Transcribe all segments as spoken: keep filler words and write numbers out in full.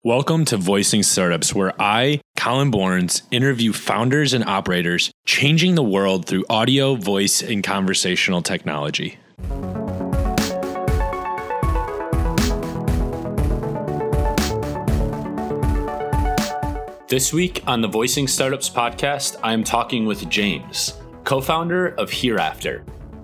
Welcome to Voicing Startups, where I, Colin Borns, interview founders and operators changing the world through audio, voice, and conversational technology. This week on the Voicing Startups podcast, I am talking with James, co-founder of Hereafter.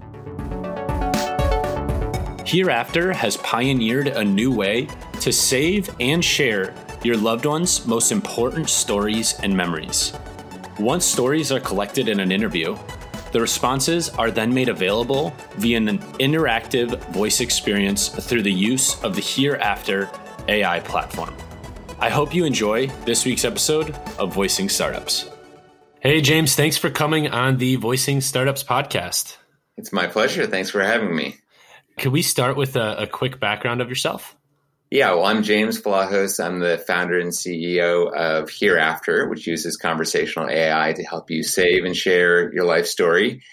Hereafter has pioneered a new way to save and share your loved ones' most important stories and memories. Once stories are collected in an interview, the responses are then made available via an interactive voice experience through the use of the Hereafter A I platform. I hope you enjoy this week's episode of Voicing Startups. Hey, James, thanks for coming on the Voicing Startups podcast. It's my pleasure. Thanks for having me. Could we start with a, a quick background of yourself? Yeah, well, I'm James Vlahos. I'm the founder and C E O of Hereafter, which uses conversational A I to help you save and share your life story.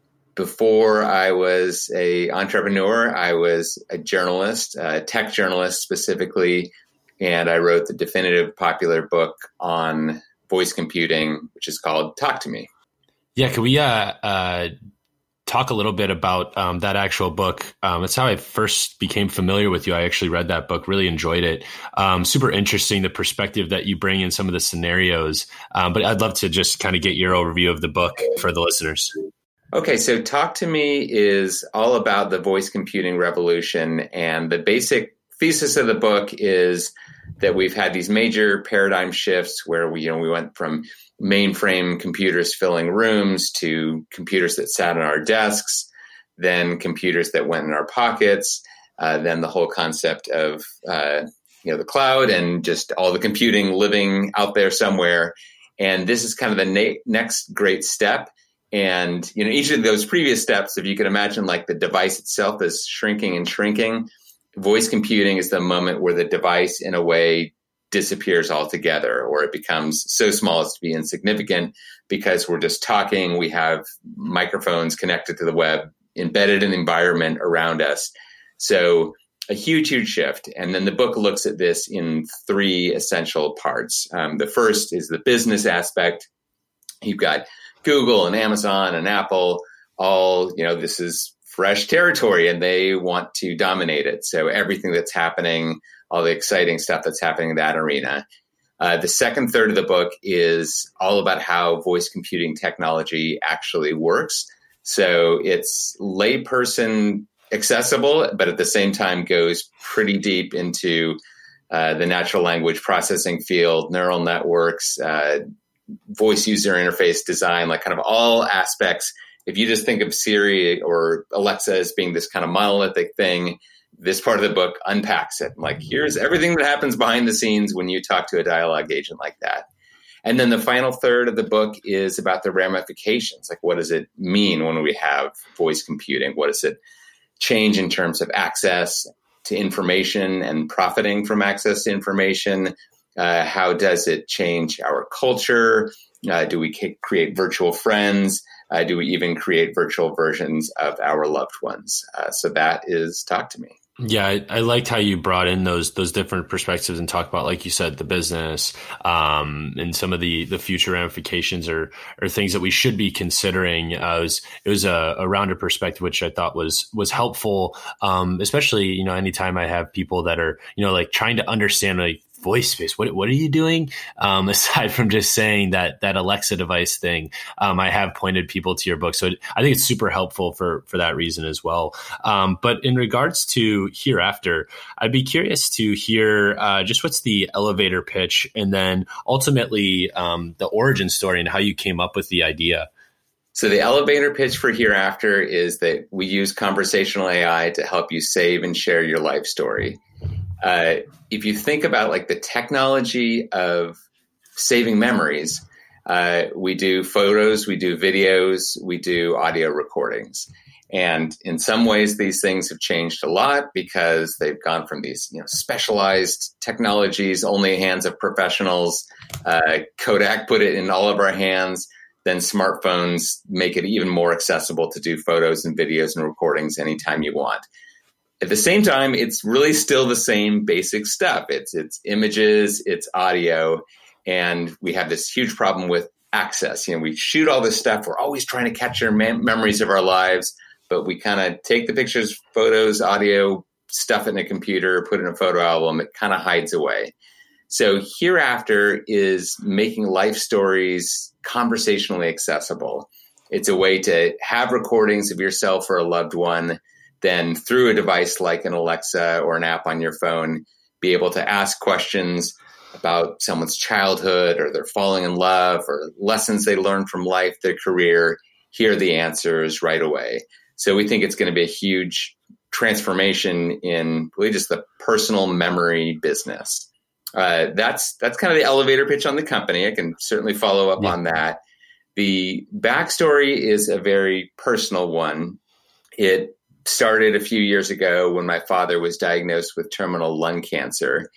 Before I was an entrepreneur, I was a journalist, a tech journalist specifically, and I wrote the definitive popular book on voice computing, which is called Talk to Me. Yeah, could we uh, uh, talk a little bit about um, that actual book? Um, that's how I first became familiar with you. I actually read that book, really enjoyed it. Um, super interesting, the perspective that you bring in some of the scenarios. Um, but I'd love to just kind of get your overview of the book for the listeners. Okay, so Talk to Me is all about the voice computing revolution. And the basic thesis of the book is that we've had these major paradigm shifts where we, you know, we went from mainframe computers filling rooms to computers that sat on our desks, then computers that went in our pockets, uh, then the whole concept of uh, you know the cloud and just all the computing living out there somewhere. And this is kind of the na- next great step. And you know, each of those previous steps, if you can imagine, like the device itself is shrinking and shrinking. Voice computing is the moment where the device, in a way, disappears altogether, or it becomes so small as to be insignificant because we're just talking. We have microphones connected to the web, embedded in the environment around us. So a huge, huge shift. And then the book looks at this in three essential parts. Um, the first is the business aspect. You've got Google and Amazon and Apple, all, you know, this is fresh territory and they want to dominate it. So everything that's happening, all the exciting stuff that's happening in that arena. Uh, the second third of the book is all about how voice computing technology actually works. So it's layperson accessible, but at the same time goes pretty deep into uh, the natural language processing field, neural networks, uh, voice user interface design, like kind of all aspects. If you just think of Siri or Alexa as being this kind of monolithic thing, this part of the book unpacks it. Like, here's everything that happens behind the scenes when you talk to a dialogue agent like that. And then the final third of the book is about the ramifications. Like, what does it mean when we have voice computing? What does it change in terms of access to information and profiting from access to information? Uh, how does it change our culture? Uh, do we c- create virtual friends? Uh, do we even create virtual versions of our loved ones? Uh, so that is Talk to Me. Yeah, I, I liked how you brought in those those different perspectives and talked about, like you said, the business um, and some of the the future ramifications or or things that we should be considering. Uh, it was it was a, a rounded perspective, which I thought was was helpful, um, especially you know anytime I have people that are you know like trying to understand like voice space. What what are you doing? Um, aside from just saying that that Alexa device thing, um, I have pointed people to your book, so it, I think it's super helpful for for that reason as well. Um, but in regards to Hereafter, I'd be curious to hear uh, just what's the elevator pitch, and then ultimately um, the origin story and how you came up with the idea. So the elevator pitch for Hereafter is that we use conversational A I to help you save and share your life story. Uh, if you think about like the technology of saving memories, uh, we do photos, we do videos, we do audio recordings. And in some ways, these things have changed a lot because they've gone from these you know, specialized technologies, only hands of professionals. Uh, Kodak put it in all of our hands. Then smartphones make it even more accessible to do photos and videos and recordings anytime you want. At the same time, it's really still the same basic stuff. It's it's images, it's audio, and we have this huge problem with access. You know, we shoot all this stuff. We're always trying to capture mem- memories of our lives, but we kind of take the pictures, photos, audio, stuff it in a computer, put it in a photo album. It kind of hides away. So Hereafter is making life stories conversationally accessible. It's a way to have recordings of yourself or a loved one, then through a device like an Alexa or an app on your phone, be able to ask questions about someone's childhood or they're falling in love or lessons they learned from life, their career, hear the answers right away. So we think it's going to be a huge transformation in really just the personal memory business. Uh, that's that's kind of the elevator pitch on the company. I can certainly follow up yeah. on that. The backstory is a very personal one. It started a few years ago when my father was diagnosed with terminal lung cancer.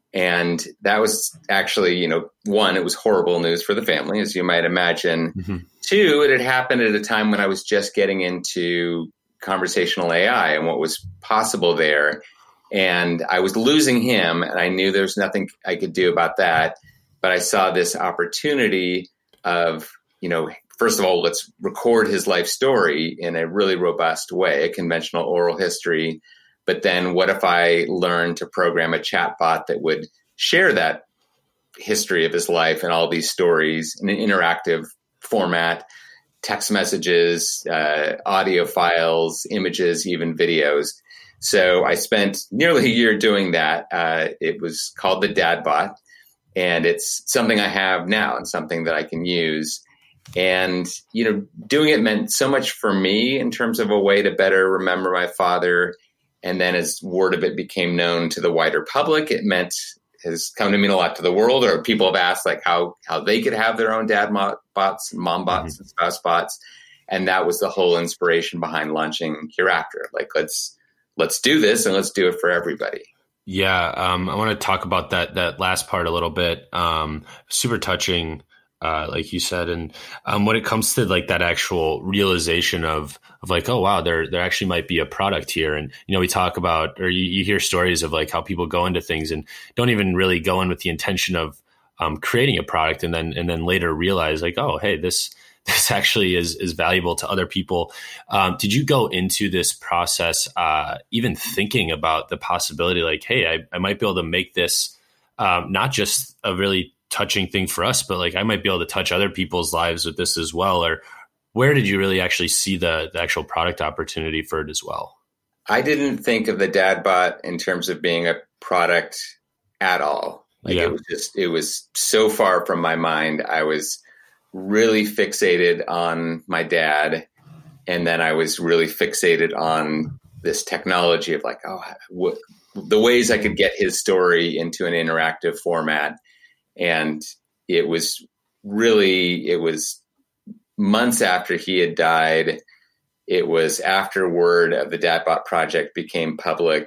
And that was actually, you know, one, it was horrible news for the family, as you might imagine. Mm-hmm. Two, it had happened at a time when I was just getting into conversational A I and what was possible there. And I was losing him, and I knew there was nothing I could do about that. But I saw this opportunity of, you know, first of all, let's record his life story in a really robust way, a conventional oral history. But then what if I learned to program a chatbot that would share that history of his life and all these stories in an interactive format, text messages, uh, audio files, images, even videos. So I spent nearly a year doing that. Uh, it was called the DadBot, and it's something I have now and something that I can use. And, you know, doing it meant so much for me in terms of a way to better remember my father. And then as word of it became known to the wider public, it meant has come to mean a lot to the world, or people have asked like how, how they could have their own dad mo- bots, mom bots, mm-hmm. and spouse bots. And that was the whole inspiration behind launching Hereafter. Like, let's, let's do this and let's do it for everybody. Yeah. Um, I want to talk about that, that last part a little bit. Um, super touching. Uh, like you said, and um, when it comes to like that actual realization of of like, oh wow, there there actually might be a product here, and you know, we talk about, or you, you hear stories of like how people go into things and don't even really go in with the intention of um, creating a product, and then and then later realize like, oh hey, this this actually is is valuable to other people. Um, did you go into this process uh, even thinking about the possibility, like, hey, I, I might be able to make this um, not just a really touching thing for us, but like I might be able to touch other people's lives with this as well? Or where did you really actually see the, the actual product opportunity for it as well? I didn't think of the DadBot in terms of being a product at all. Like yeah. it was just, it was so far from my mind. I was really fixated on my dad. And then I was really fixated on this technology of like, oh, what, the ways I could get his story into an interactive format. And it was really, it was months after he had died. It was after word of the DadBot project became public.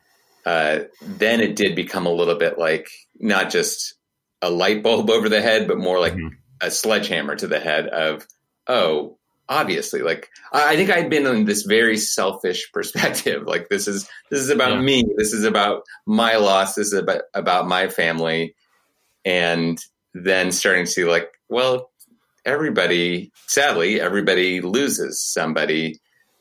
Uh, then it did become a little bit like not just a light bulb over the head, but more like mm-hmm. a sledgehammer to the head of, oh, obviously, like I think I'd been in this very selfish perspective. Like this is, this is about yeah. me. This is about my loss. This is about, about my family. And then starting to see like, well, everybody, sadly, everybody loses somebody.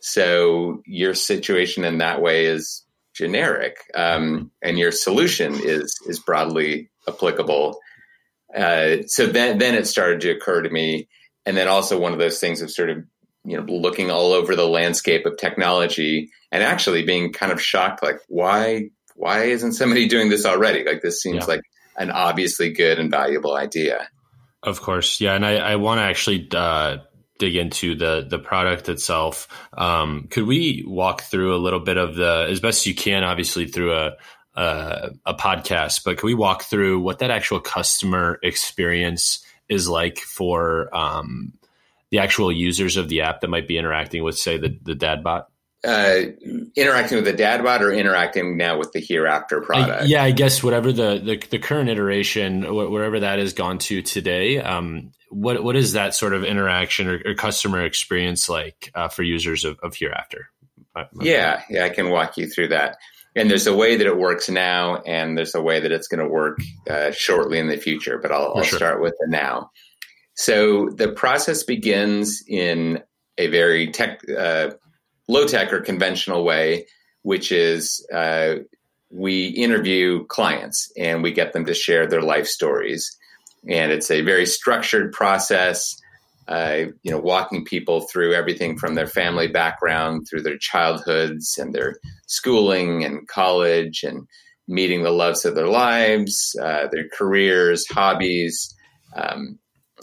So your situation in that way is generic, um, and your solution is is broadly applicable. Uh, so then, then it started to occur to me. And then also one of those things of sort of, you know, looking all over the landscape of technology and actually being kind of shocked, like, why, why isn't somebody doing this already? Like, this seems yeah. like an obviously good and valuable idea. Of course. Yeah. And I, I want to actually uh, dig into the the product itself. Um, could we walk through a little bit of the, as best you can, obviously through a, a, a podcast, but can we walk through what that actual customer experience is like for um, the actual users of the app that might be interacting with, say, the, the DadBot? Uh, interacting with the DadBot or interacting now with the Hereafter product? I, yeah, I guess whatever the, the, the current iteration, wh- wherever that has gone to today, um, what what is that sort of interaction or, or customer experience like uh, for users of, of Hereafter? Yeah, yeah, I can walk you through that. And there's a way that it works now, and there's a way that it's going to work uh, shortly in the future. But I'll, I'll sure. start with the now. So the process begins in a very tech, uh, low tech or conventional way, which is uh, we interview clients and we get them to share their life stories. And it's a very structured process. Uh, you know, walking people through everything from their family background, through their childhoods and their schooling and college, and meeting the loves of their lives, uh, their careers, hobbies, um,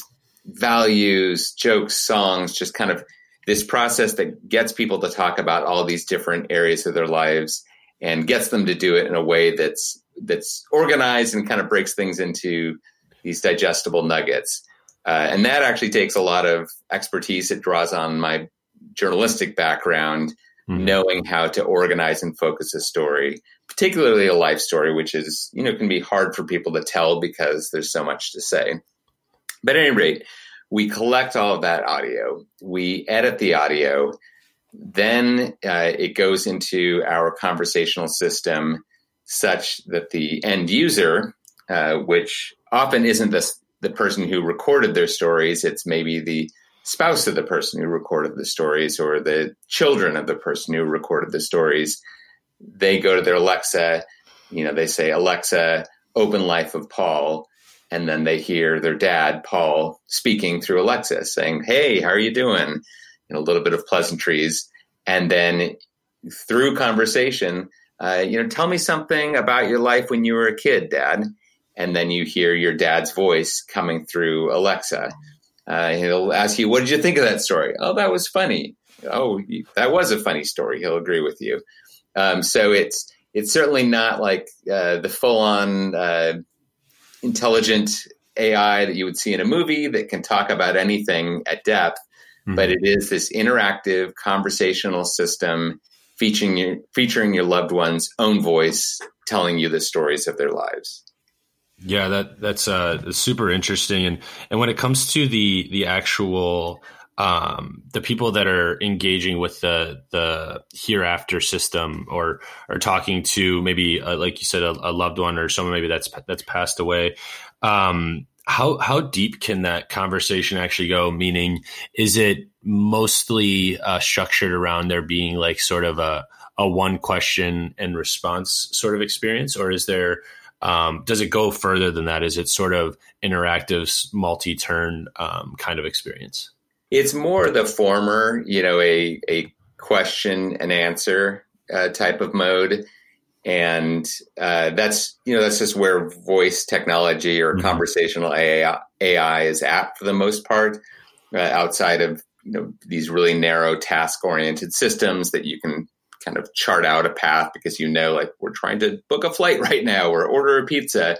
values, jokes, songs, just kind of this process that gets people to talk about all these different areas of their lives and gets them to do it in a way that's that's organized and kind of breaks things into these digestible nuggets. Uh, and that actually takes a lot of expertise. It draws on my journalistic background, mm-hmm. knowing how to organize and focus a story, particularly a life story, which is, you know, can be hard for people to tell because there's so much to say. But at any rate, we collect all of that audio. We edit the audio. Then uh, it goes into our conversational system such that the end user, uh, which often isn't the the person who recorded their stories, it's maybe the spouse of the person who recorded the stories or the children of the person who recorded the stories. They go to their Alexa, you know, they say, Alexa, open Life of Paul. And then they hear their dad, Paul, speaking through Alexa saying, hey, how are you doing? And a little bit of pleasantries. And then through conversation, uh, you know, tell me something about your life when you were a kid, Dad. And then you hear your dad's voice coming through Alexa. Uh, he'll ask you, what did you think of that story? Oh, that was funny. Oh, that was a funny story. He'll agree with you. Um, so it's it's certainly not like uh, the full-on uh, intelligent A I that you would see in a movie that can talk about anything at depth, mm-hmm. but it is this interactive conversational system featuring your, featuring your loved one's own voice, telling you the stories of their lives. Yeah, that that's uh, super interesting. And and when it comes to the the actual um, the people that are engaging with the the hereafter system, or or talking to maybe uh, like you said, a, a loved one or someone maybe that's that's passed away, um, how how deep can that conversation actually go? Meaning, is it mostly uh, structured around there being like sort of a a one question and response sort of experience, or is there Um, does it go further than that? Is it sort of interactive, multi-turn um, kind of experience? It's more the former, you know, a a question and answer uh, type of mode, and uh, that's you know that's just where voice technology or mm-hmm. conversational A I, A I is at for the most part. Uh, outside of you know these really narrow task-oriented systems that you can kind of chart out a path because, you know, like we're trying to book a flight right now or order a pizza.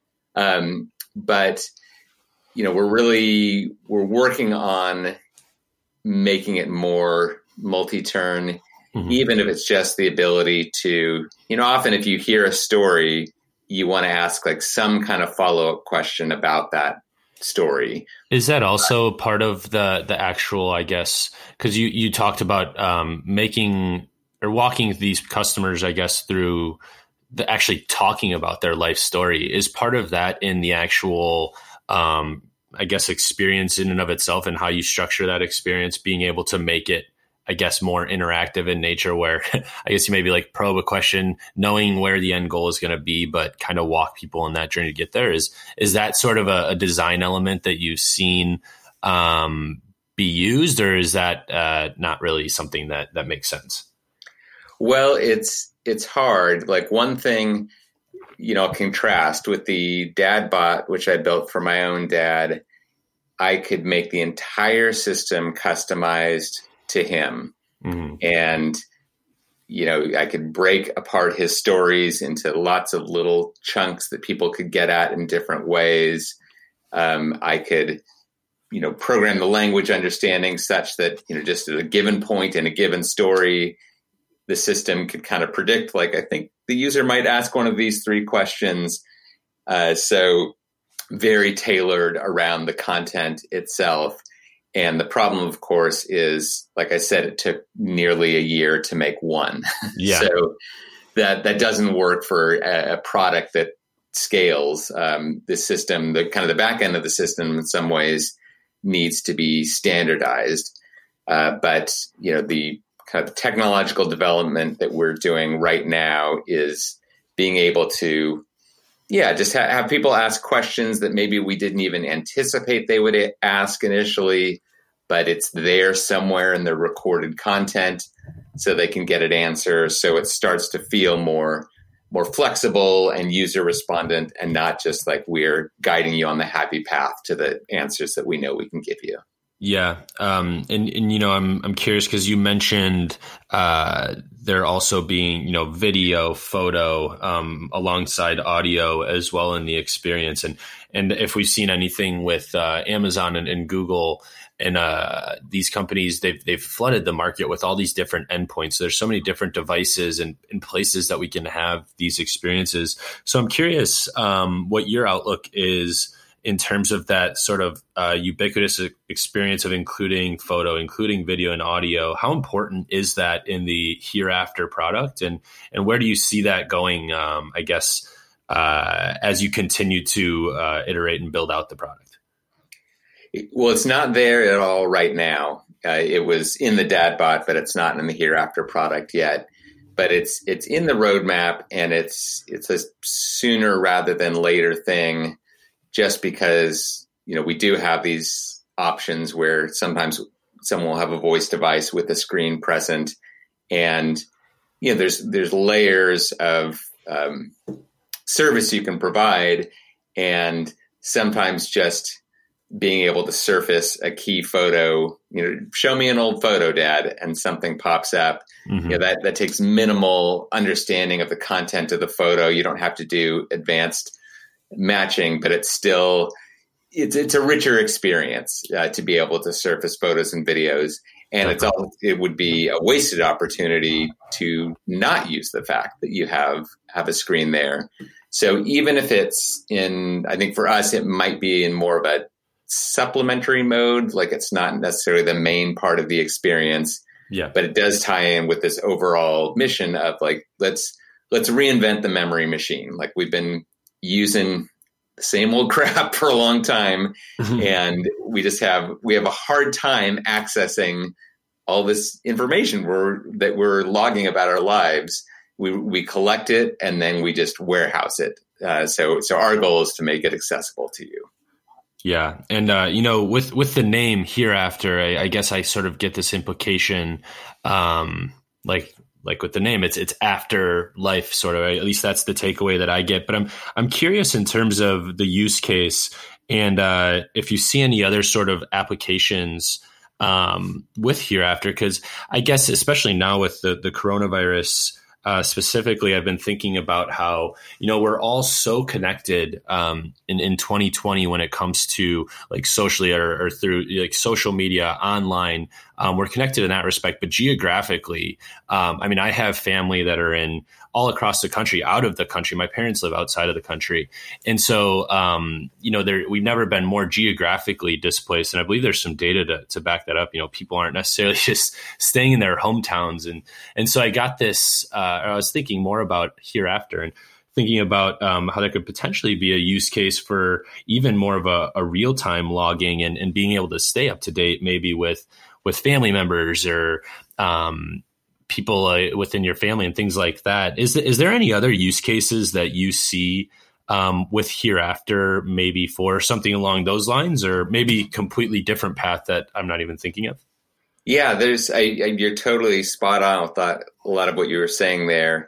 Um, but, you know, we're really, we're working on making it more multi-turn, mm-hmm. even if it's just the ability to, you know, often if you hear a story, you want to ask like some kind of follow-up question about that story. Is that also uh, part of the, the actual, I guess, because you, you talked about um, making or walking these customers, I guess, through the actually talking about their life story. Is part of that in the actual, um, I guess, experience in and of itself, and how you structure that experience, being able to make it, I guess, more interactive in nature, where I guess you maybe like probe a question, knowing where the end goal is going to be, but kind of walk people on that journey to get there. Is, is that sort of a, a design element that you've seen um, be used, or is that uh, not really something that, that makes sense? Well, it's it's hard. Like one thing, you know, contrast with the dad bot, which I built for my own dad. I could make the entire system customized to him. Mm-hmm. And, you know, I could break apart his stories into lots of little chunks that people could get at in different ways. Um, I could, you know, program the language understanding such that, you know, just at a given point in a given story, the system could kind of predict, like, I think the user might ask one of these three questions. Uh, so very tailored around the content itself. And the problem, of course, is, like I said, it took nearly a year to make one. Yeah. So that that doesn't work for a, a product that scales. Um, the system, the kind of the back end of the system, in some ways, needs to be standardized. Uh, but you know, the kind of technological development that we're doing right now is being able to, yeah, just ha- have people ask questions that maybe we didn't even anticipate they would ask initially, but it's there somewhere in the recorded content so they can get an answer. So it starts to feel more, more flexible and user respondent, and not just like we're guiding you on the happy path to the answers that we know we can give you. Yeah. Um, and, and, you know, I'm, I'm curious because you mentioned, uh, there also being, you know, video, photo, um, alongside audio as well in the experience. And, and if we've seen anything with, uh, Amazon and, and Google and, uh, these companies, they've, they've flooded the market with all these different endpoints. There's so many different devices and, and places that we can have these experiences. So I'm curious, um, what your outlook is in terms of that sort of uh, ubiquitous experience of including photo, including video and audio. How important is that in the hereafter product? And and where do you see that going, um, I guess, uh, as you continue to uh, iterate and build out the product? Well, it's not there at all right now. Uh, it was in the DadBot, but it's not in the hereafter product yet. But it's it's in the roadmap, and it's it's a sooner rather than later thing. Just because, you know, we do have these options where sometimes someone will have a voice device with a screen present, and, you know, there's, there's layers of um, service you can provide, and sometimes just being able to surface a key photo, you know, show me an old photo, Dad, and something pops up. Mm-hmm. You know, that, that takes minimal understanding of the content of the photo. You don't have to do advanced matching, but it's still it's it's a richer experience uh, to be able to surface photos and videos, and okay. it's all it would be a wasted opportunity to not use the fact that you have have a screen there. So even if it's in, I think for us it might be in more of a supplementary mode, like it's not necessarily the main part of the experience. Yeah, but it does tie in with this overall mission of like let's let's reinvent the memory machine. Like we've been using the same old crap for a long time. Mm-hmm. And we just have, we have a hard time accessing all this information we're, that we're logging about our lives. We, we collect it and then we just warehouse it. Uh, so, so our goal is to make it accessible to you. Yeah. And, uh, you know, with, with the name hereafter, I, I guess I sort of get this implication, um, like, Like with the name, it's it's after life, sort of. At least that's the takeaway that I get. But I'm I'm curious in terms of the use case, and uh, if you see any other sort of applications um, with hereafter, because I guess especially now with the the coronavirus uh, specifically, I've been thinking about how, you know, we're all so connected um, in in twenty twenty when it comes to like socially or, or through like social media, online. Um, we're connected in that respect, but geographically, um, I mean, I have family that are in all across the country, out of the country. My parents live outside of the country. And so, um, you know, there, we've never been more geographically displaced. And I believe there's some data to, to back that up. You know, people aren't necessarily just staying in their hometowns. And, and so I got this, uh, I was thinking more about hereafter and thinking about um, how that could potentially be a use case for even more of a, a real-time logging and, and being able to stay up to date, maybe with with family members or um, people uh, within your family and things like that. Is, th- is there any other use cases that you see um, with hereafter, maybe for something along those lines, or maybe completely different path that I'm not even thinking of? Yeah, there's, I, I, you're totally spot on with that, a lot of what you were saying there.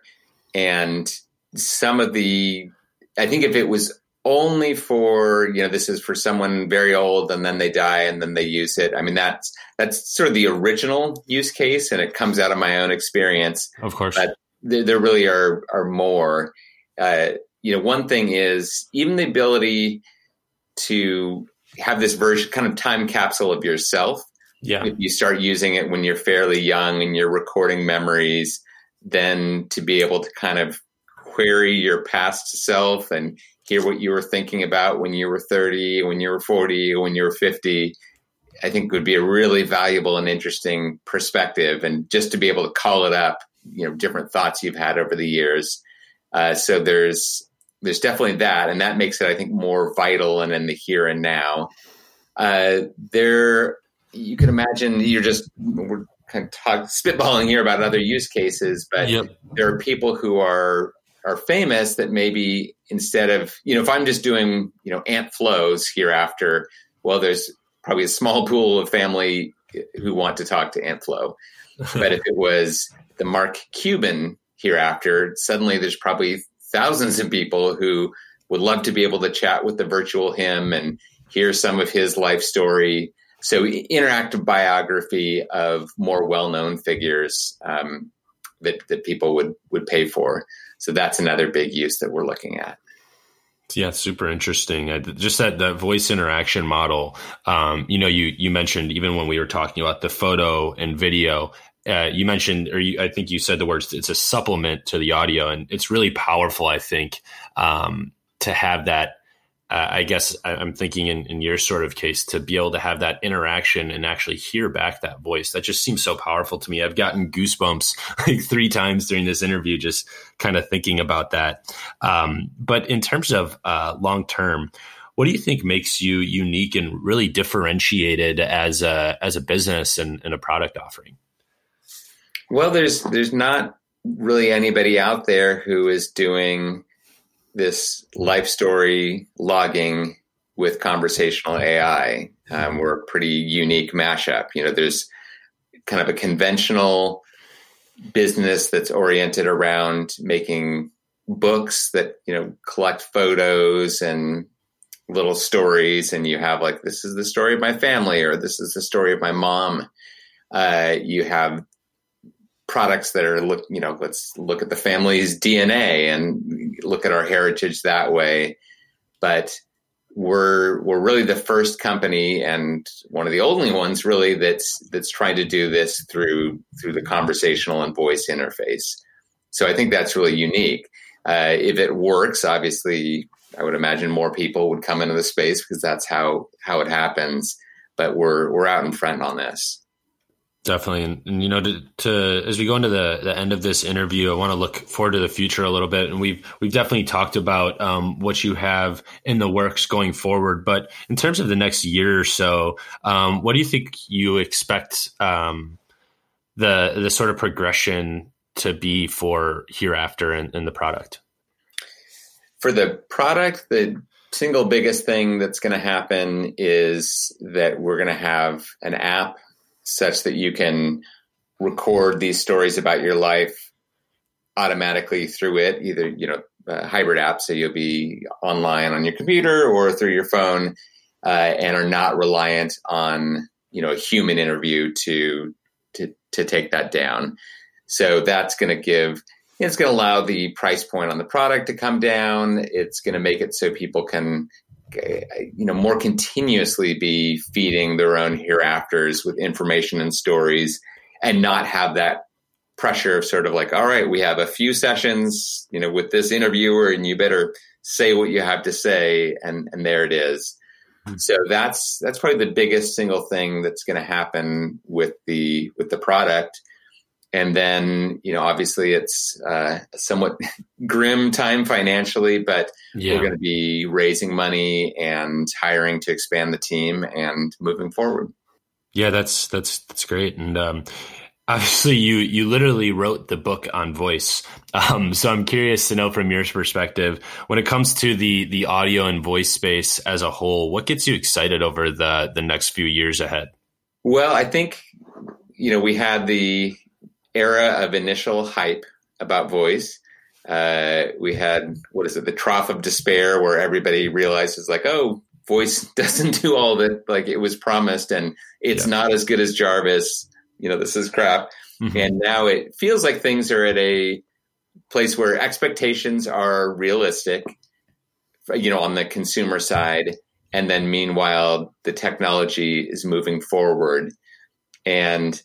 And some of the, I think if it was only for, you know, this is for someone very old and then they die and then they use it. I mean, that's, that's sort of the original use case, and it comes out of my own experience. Of course. But there, there really are, are more. Uh, you know, one thing is even the ability to have this version, kind of time capsule of yourself. Yeah. If you start using it when you're fairly young and you're recording memories, then to be able to kind of query your past self and hear what you were thinking about when you were thirty, when you were forty, when you were fifty, I think would be a really valuable and interesting perspective, and just to be able to call it up, you know, different thoughts you've had over the years. Uh, so there's there's definitely that, and that makes it, I think, more vital and in the here and now. Uh, there, you can imagine you're just we're kind of talk, spitballing here about other use cases, but yep. there are people who are are famous that maybe instead of, you know, if I'm just doing, you know, Ant Flows hereafter, well, there's probably a small pool of family who want to talk to Ant Flow. But if it was the Mark Cuban hereafter, suddenly there's probably thousands of people who would love to be able to chat with the virtual him and hear some of his life story. So interactive biography of more well-known figures um, that, that people would, would pay for. So that's another big use that we're looking at. Yeah, super interesting. I, just that that voice interaction model. Um, you know, you you mentioned even when we were talking about the photo and video, uh, you mentioned, or you, I think you said the words, it's a supplement to the audio, and it's really powerful. I think um, to have that. Uh, I guess I'm thinking in, in your sort of case, to be able to have that interaction and actually hear back that voice. That just seems so powerful to me. I've gotten goosebumps like three times during this interview, just kind of thinking about that. Um, but in terms of uh, long term, what do you think makes you unique and really differentiated as a as a business and, and a product offering? Well, there's there's not really anybody out there who is doing this life story logging with conversational A I. Um, we're a pretty unique mashup. You know, there's kind of a conventional business that's oriented around making books that, you know, collect photos and little stories. And you have like, this is the story of my family, or this is the story of my mom. Uh, you have products that are, look, you know, let's look at the family's D N A and look at our heritage that way. But we're we're really the first company, and one of the only ones really that's that's trying to do this through through the conversational and voice interface. So I think that's really unique. Uh, if it works, obviously, I would imagine more people would come into the space because that's how how it happens. But we're we're out in front on this. Definitely. And, and you know, to, to, as we go into the, the end of this interview, I want to look forward to the future a little bit. And we've, we've definitely talked about um, what you have in the works going forward. But in terms of the next year or so, um, what do you think you expect um, the, the sort of progression to be for hereafter in, in the product? For the product, the single biggest thing that's going to happen is that we're going to have an app such that you can record these stories about your life automatically through it, either, you know, a hybrid app, so you'll be online on your computer or through your phone, uh, and are not reliant on, you know, a human interview to to to take that down. So that's going to give, it's going to allow the price point on the product to come down. It's going to make it so people can, you know, more continuously be feeding their own hereafters with information and stories, and not have that pressure of sort of like, all right, we have a few sessions, you know, with this interviewer, and you better say what you have to say. And, and there it is. Mm-hmm. So that's, that's probably the biggest single thing that's going to happen with the, with the product. And then, you know, obviously it's uh, a somewhat grim time financially, but yeah. We're going to be raising money and hiring to expand the team and moving forward. Yeah, that's that's that's great. And um, obviously, you you literally wrote the book on voice. Um, so I'm curious to know from your perspective, when it comes to the the audio and voice space as a whole, what gets you excited over the the next few years ahead? Well, I think, you know, we had the era of initial hype about voice. Uh, we had, what is it, the trough of despair, where everybody realizes like, oh, voice doesn't do all that like it was promised, and it's yeah. not as good as Jarvis. You know, this is crap. Mm-hmm. And now it feels like things are at a place where expectations are realistic, you know, on the consumer side. And then meanwhile, the technology is moving forward. And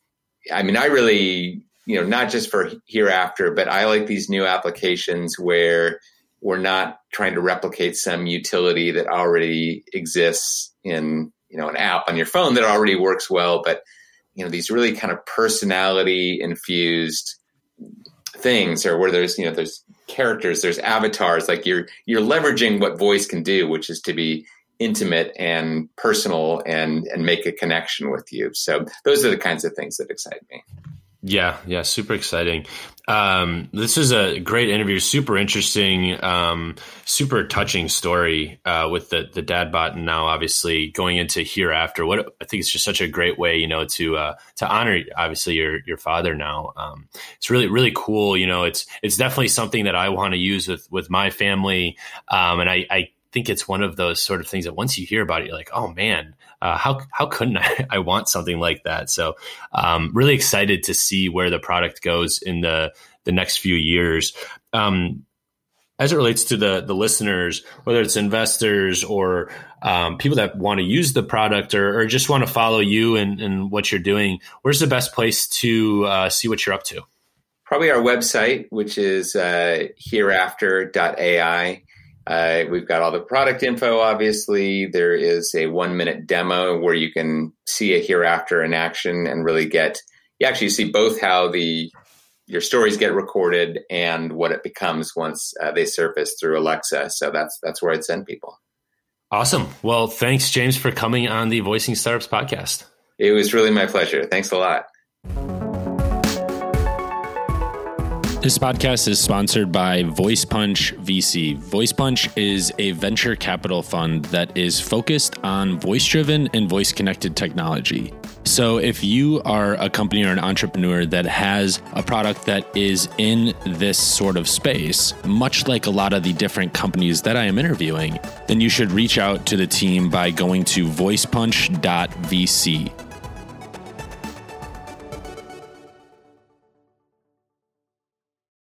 I mean, I really, you know, not just for hereafter, but I like these new applications where we're not trying to replicate some utility that already exists in, you know, an app on your phone that already works well, but, you know, these really kind of personality infused things, or where there's, you know, there's characters, there's avatars, like you're, you're leveraging what voice can do, which is to be intimate and personal and, and make a connection with you. So those are the kinds of things that excite me. Yeah. Yeah. Super exciting. Um, this is a great interview. Super interesting, um, super touching story, uh, with the, the dad bot, and now obviously going into Hereafter. What I think is just such a great way, you know, to, uh, to honor obviously your, your father now. Um, it's really, really cool. You know, it's, it's definitely something that I want to use with, with my family. Um, and I, I think it's one of those sort of things that once you hear about it, you're like, oh man, Uh, how how couldn't I? I want something like that. So um, really excited to see where the product goes in the the next few years. Um, as it relates to the the listeners, whether it's investors or um, people that want to use the product or, or just want to follow you and, and what you're doing, where's the best place to uh, see what you're up to? Probably our website, which is uh, hereafter dot A I. Uh, we've got all the product info, obviously. There is a one-minute demo where you can see a Hereafter in action and really get, you actually see both how the your stories get recorded and what it becomes once uh, they surface through Alexa. So that's that's where I'd send people. Awesome. Well, thanks, James, for coming on the Voicing Startups podcast. It was really my pleasure. Thanks a lot. This podcast is sponsored by VoicePunch V C. VoicePunch is a venture capital fund that is focused on voice-driven and voice-connected technology. So if you are a company or an entrepreneur that has a product that is in this sort of space, much like a lot of the different companies that I am interviewing, then you should reach out to the team by going to voicepunch dot V C.